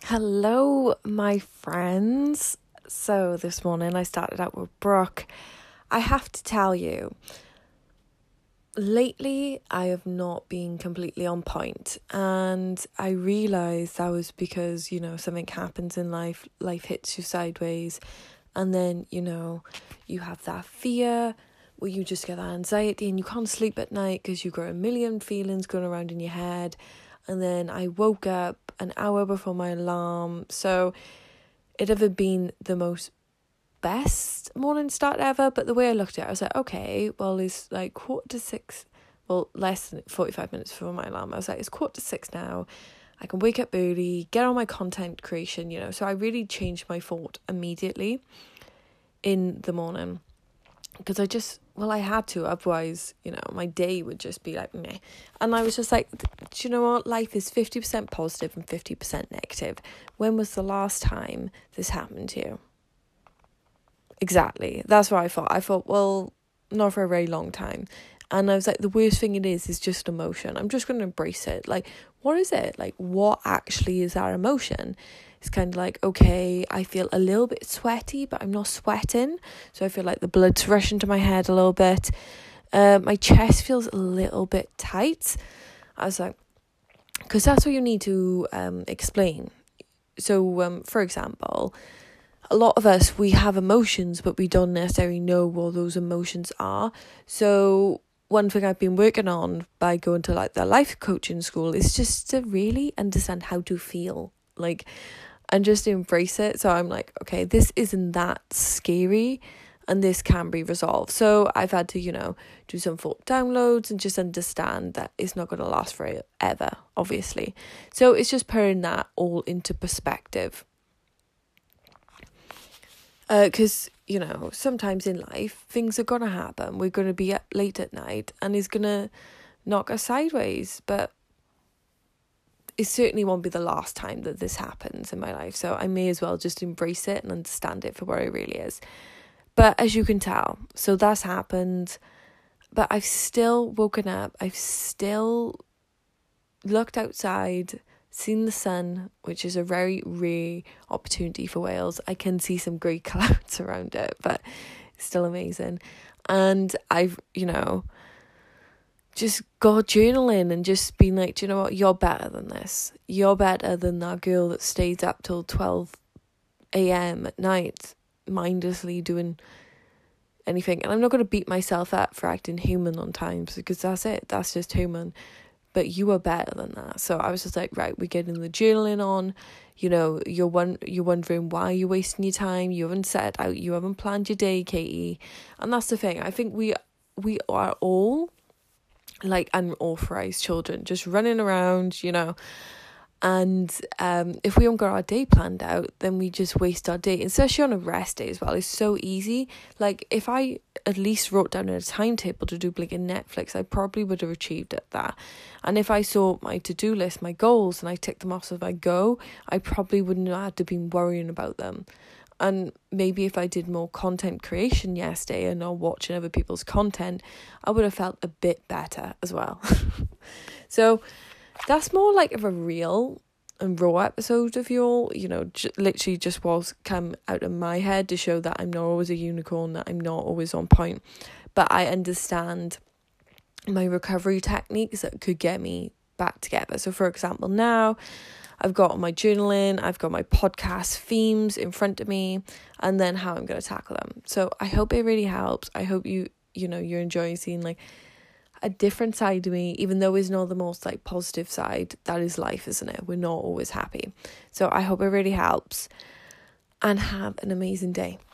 Hello, my friends. So this morning I started out with Brooke. I have to tell you, lately I have not been completely on point, and I realised that was because, something happens in life hits you sideways, and then, you have that fear where you just get that anxiety and you can't sleep at night because you've got a million feelings going around in your head. And then I woke up an hour before my alarm. So it had been the most best morning start ever. But the way I looked at it, I was like, okay, well, it's like 5:45, well, less than 45 minutes before my alarm. I was like, it's 5:45 now. I can wake up early, get on my content creation, So I really changed my thought immediately in the morning. Because I had to, otherwise, my day would just be like meh. And I was just like, do you know what? Life is 50% positive and 50% negative. When was the last time this happened to you? Exactly. That's what I thought. I thought, well, not for a very long time. And I was like, the worst thing it is just emotion. I'm just going to embrace it. Like, what is it? Like, what actually is our emotion? It's kind of like, okay, I feel a little bit sweaty, but I'm not sweating. So I feel like the blood's rushing to my head a little bit. My chest feels a little bit tight. I was like, because that's what you need to explain. So, for example, a lot of us, we have emotions, but we don't necessarily know what those emotions are. So one thing I've been working on by going to like the life coaching school is just to really understand how to feel, like, and just embrace it. So I'm like, okay, this isn't that scary and this can be resolved. So I've had to, do some thought downloads and just understand that it's not going to last forever, obviously. So it's just putting that all into perspective. Because, sometimes in life, things are going to happen. We're going to be up late at night and it's going to knock us sideways. But it certainly won't be the last time that this happens in my life. So I may as well just embrace it and understand it for what it really is. But as you can tell, so that's happened. But I've still woken up. I've still looked outside, seen the sun, which is a very rare opportunity for Wales. I can see some grey clouds around it, but it's still amazing. And I've, just got journaling and just been like, do you know what? You're better than this. You're better than that girl that stays up till 12 a.m. at night, mindlessly doing anything. And I'm not going to beat myself up for acting human on times, because that's it. That's just human. But you are better than that. So I was just like, right, we're getting the journaling on. You're wondering why you're wasting your time. You haven't set it out. You haven't planned your day, Katie. And that's the thing. I think we are all like unauthorized children, just running around, and if we haven't got our day planned out, then we just waste our day, especially on a rest day as well. It's so easy. Like, if I at least wrote down a timetable to do like a Netflix, I probably would have achieved that. And if I saw my to-do list, my goals, and I ticked them off as I go, I probably wouldn't have had to be worrying about them. And maybe if I did more content creation yesterday and not watching other people's content, I would have felt a bit better as well. So that's more like of a real and raw episode of y'all, literally just was come out of my head to show that I'm not always a unicorn, that I'm not always on point. But I understand my recovery techniques that could get me back together. So for example, now I've got my journaling, I've got my podcast themes in front of me, and then how I'm going to tackle them. So I hope it really helps. I hope you're enjoying seeing like a different side of me, even though it's not the most like positive side. That is life, isn't it? We're not always happy. So I hope it really helps, and have an amazing day.